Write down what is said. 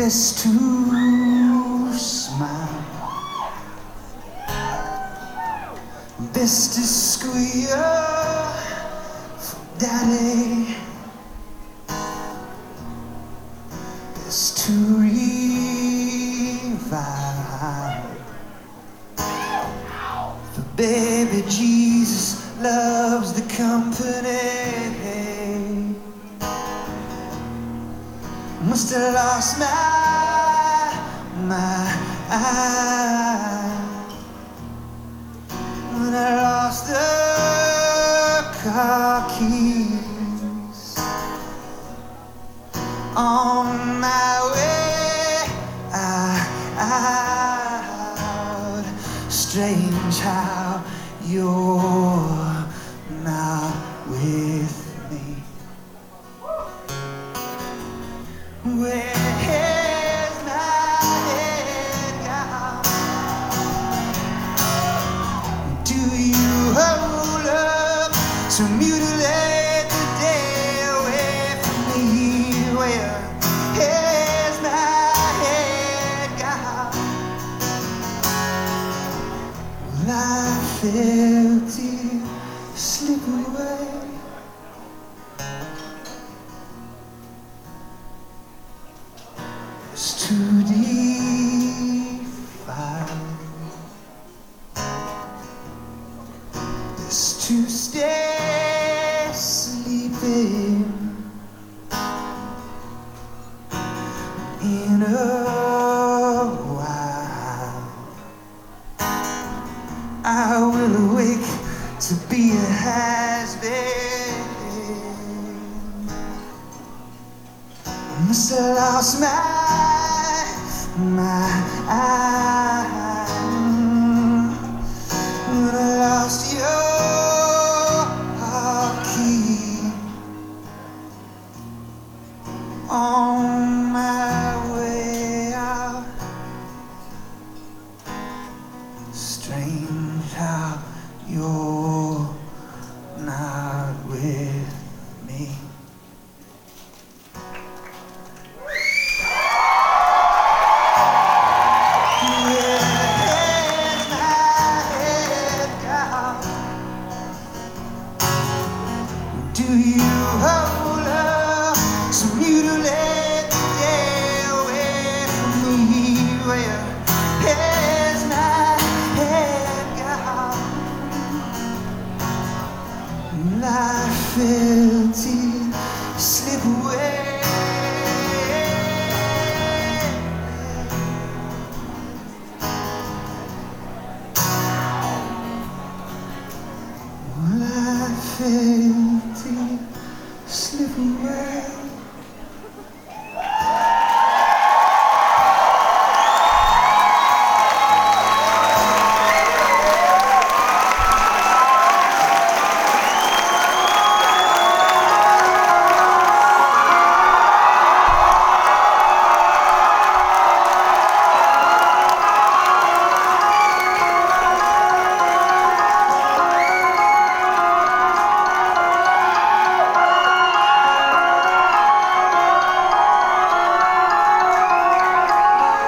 best to smile, best to squeal for daddy, best to revive. For baby Jesus loves the company. Must have lost my eye when I lost the car keys on my way out. Strange how you're not with me. Where's my head gone? Do you hold up to mutilate the day away from me? Where's my head gone? Well, I felt it slip away. It's too defiled. It's to stay sleeping in a while. I will awake to be a has-been. I must have lost my eye when I lost your key on my way out. Strange how you're not with me. Do you hold up to mutilate the day away from me? Where's my head gone? I felt it slip away. Well, I felt